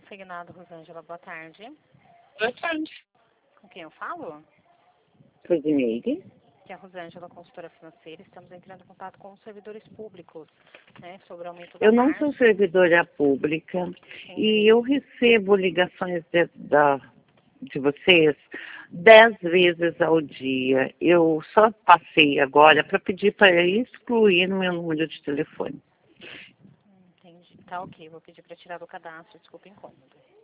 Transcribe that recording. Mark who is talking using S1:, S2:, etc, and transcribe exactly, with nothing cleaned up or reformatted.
S1: Consignado, Rosângela, boa tarde.
S2: Boa tarde.
S1: Com quem eu falo?
S2: Rosineide.
S1: Que é a Rosângela, consultora financeira. Estamos entrando em contato com os servidores públicos, né, sobre o aumento da
S2: Eu não
S1: margem.
S2: sou servidora pública.
S1: Sim.
S2: E eu recebo ligações de, da, de vocês dez vezes ao dia. Eu só passei agora para pedir para excluir no meu número de telefone.
S1: Entendi. Tá ok, vou pedir para tirar do cadastro, desculpa o incômodo.